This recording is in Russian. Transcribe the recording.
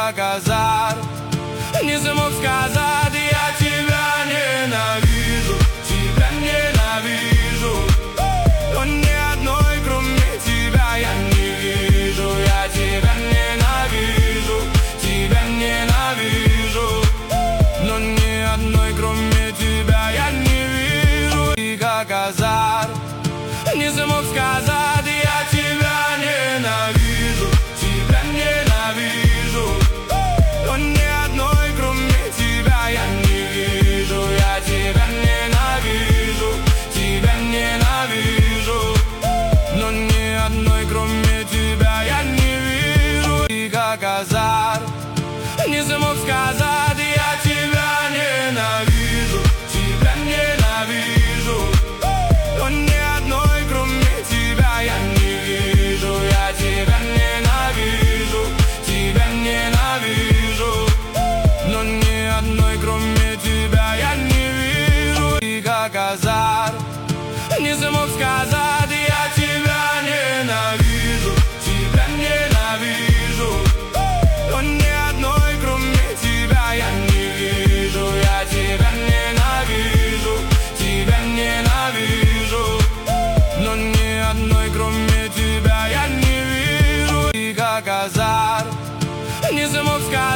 как азар. Не смог сказать, я тебя ненавижу, тебя ненавижу. Но ни одной, кроме тебя, я не вижу. Я тебя ненавижу, тебя ненавижу. Но ни одной, кроме тебя, я не вижу. И как азар. Не смог сказать, я тебя ненавижу, тебя ненавижу. Но ни одной, кроме тебя, я не вижу. Я тебя ненавижу, тебя ненавижу. Но ни одной, кроме тебя, я не вижу. И как азар. Не смог сказать, я тебя ненавижу, тебя ненавижу. Но ни одной, кроме тебя, я не вижу. Я тебя ненавижу, тебя ненавижу. Но ни одной, кроме тебя, я не вижу. И как азар. Не смог сказать, я тебя ненавижу, тебя ненавижу. Но ни одной, кроме тебя, я не вижу. Я тебя ненавижу, тебя ненавижу. Но ни одной, кроме тебя, я не вижу. И как азар. Не смог сказать.